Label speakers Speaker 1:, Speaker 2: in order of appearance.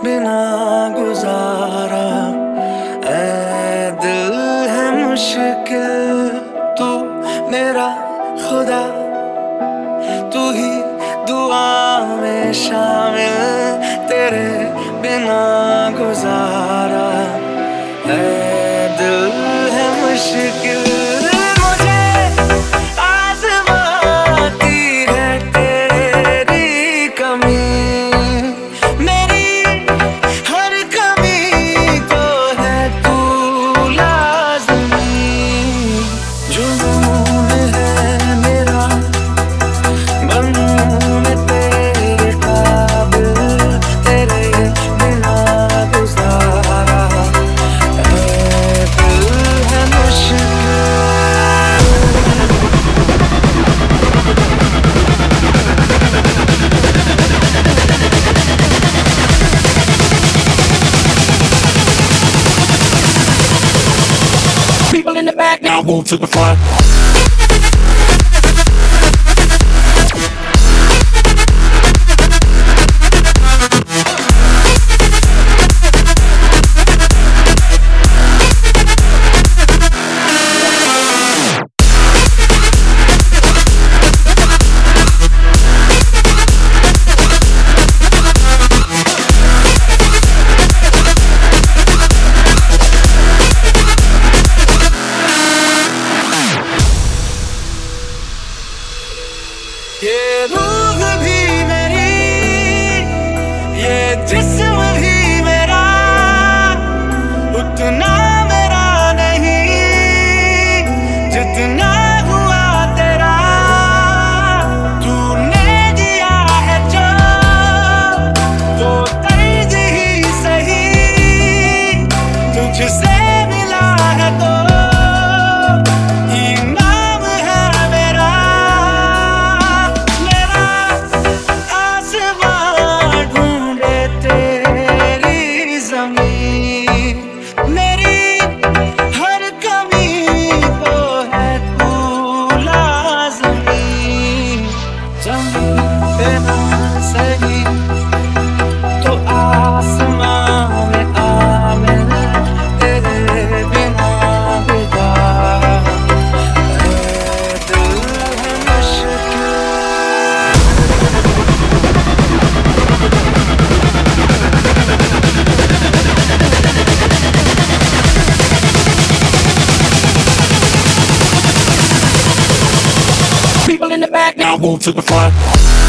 Speaker 1: बिना गुजारा, ऐ दिल है मुश्किल। तू मेरा खुदा, तू ही दुआ में शामिल। तेरे बिना गुजारा, ऐ दिल है मुश्किल।
Speaker 2: People in the back now move to the front.
Speaker 1: ये रूह भी मेरी, ये जिस्म भी मेरा, उतना मेरा नहीं जितना हुआ तेरा। तूने दिया है जो वो तर्ज ही सही, तुझसे मिला है तो सही तो आसमां में आमिर। तेरे बिना गुजारा, ऐ दिल है मुश्किल।
Speaker 2: People in the back now move to the front.